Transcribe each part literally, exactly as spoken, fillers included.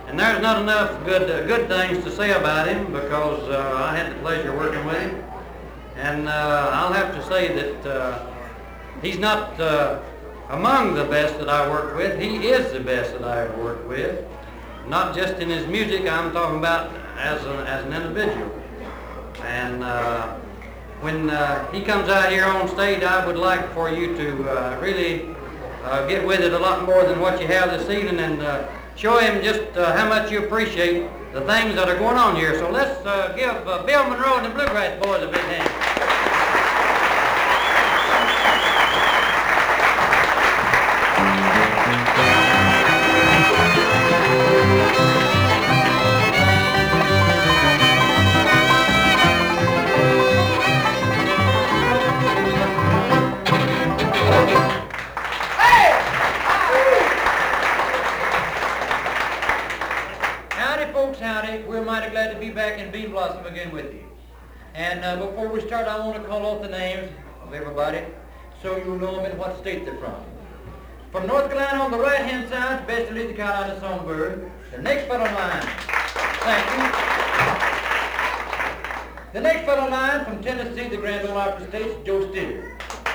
And there's not enough good uh, good things to say about him because uh, I had the pleasure of working with him. And uh, I'll have to say that uh, he's not uh, among the best that I worked with. He is the best that I ever worked with. Not just in his music, I'm talking about as, a, as an individual. And uh, when uh, he comes out here on stage, I would like for you to uh, really uh, get with it a lot more than what you have this evening, and uh, show him just uh, how much you appreciate the things that are going on here. So let's uh, give uh, Bill Monroe and the Bluegrass Boys a big hand. Howdy, we're mighty glad to be back in Bean Blossom again with you. And uh, before we start, I want to call out the names of everybody so you'll know them and what state they're from. From North Carolina on the right-hand side, Best Elite Carolina Songbird. The next fellow in line, thank you. The next fellow in line from Tennessee, the Grand Ole Opry States, Joe Steer.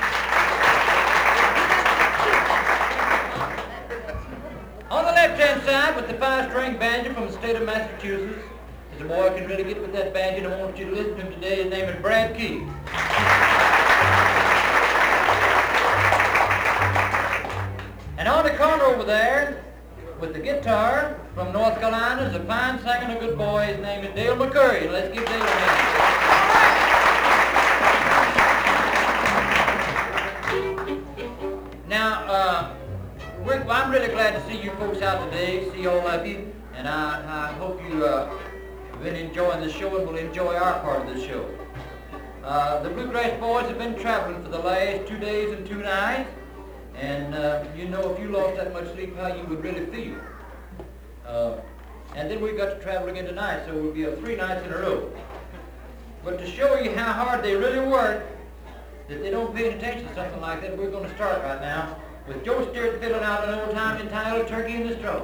On the left-hand side, with the five-string banjo from the state of Massachusetts, is a boy who can really get with that banjo, and I want you to listen to him today. His name is Brad Key. And on the corner over there, with the guitar from North Carolina, is a fine singing, a good boy. His name is Dale McCurry. Let's give Dale a hand. Now, uh, We're, I'm really glad to see you folks out today, see all of you, and I, I hope you uh, have been enjoying the show and will enjoy our part of the show. Uh, the Bluegrass Boys have been traveling for the last two days and two nights, and uh, you know, if you lost that much sleep, how you would really feel. Uh, and then we've got to travel again tonight, so it will be a three nights in a row. But to show you how hard they really work, that they don't pay any attention to something like that, we're going to start right now with Joe Stewart filling out an old time entitled Turkey in the Straw.